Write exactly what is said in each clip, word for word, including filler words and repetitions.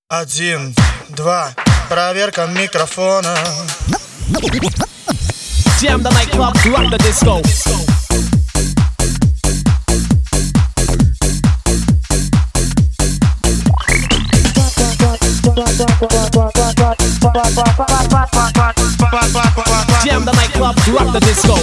Один, два, проверка микрофона. Jam the nightclub, rock the disco. Jam the nightclub, rock the disco.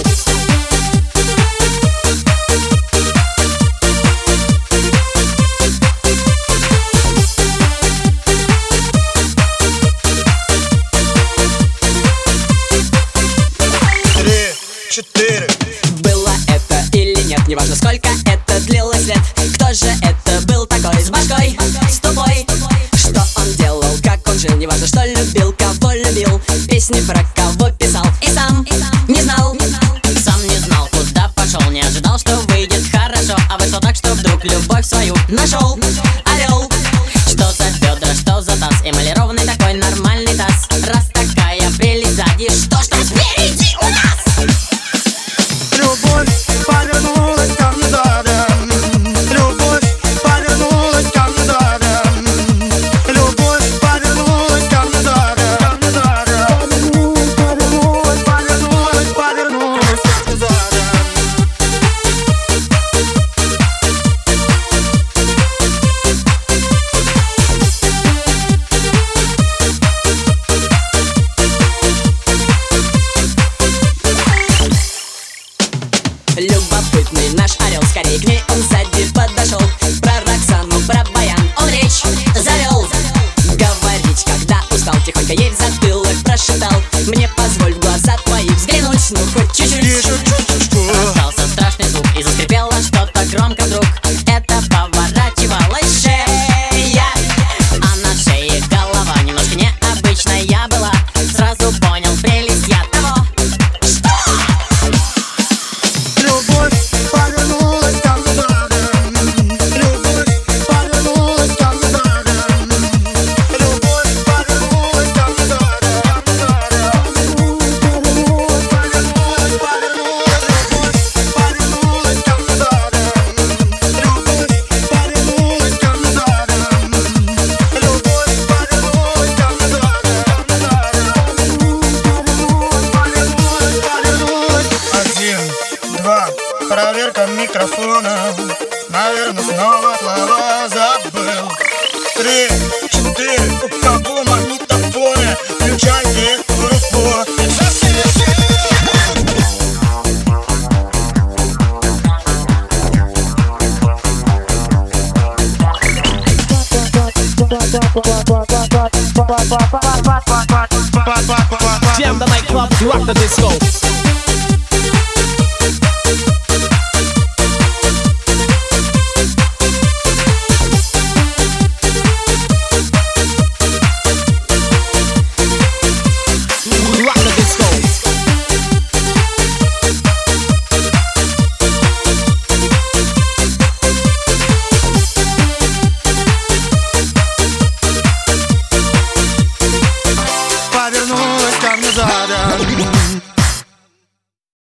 Четыре. Было это или нет, неважно сколько это длилось лет. Кто же это был такой с башкой, с тупой? Что он делал, как он жил, неважно что любил, кого любил. Песни про кого писал и сам не знал. Сам не знал, куда пошел, не ожидал, что выйдет хорошо. А вышло так, что вдруг любовь свою нашел. Орел. Что за бедра, что за таз, эмалированный такой нормальный таз. Раз такая прелесть сзади, что ж там спереди у нас? Любовь повернулась ко мне задом. Любовь повернулась ко мне задом. Любовь повернулась ко мне задом. Повернулась, повернулась, повернулась ко мне задом. Любопытный наш орел, скорее к ней он сзади подошел. Про Роксану, про Баян он речь завел. Говорить, когда устал, тихонько ей в затылок прошептал: мне позволь в глаза твои взглянуть, ну хоть чуть-чуть. Раздался страшный звук и заскрипело что-то громко вдруг. Это поворачивалась шея, а на шее голова немножко необычная была. Сразу понял прелесть я того. Любовь повернулась ко мне задом. Любовь повернулась ко мне задом. Любовь повернулась ко мне задом. Повернулась, повернулась, повернулась. Любовь повернулась ко мне задом. Любовь повернулась ко мне задом. Любовь повернулась ко мне задом. Один, два, проверка микрофона. Наверное, снова слова забыл. Три, четыре, у кого магнитофоны? Включайте группу. Jam the nightclub, rock the disco.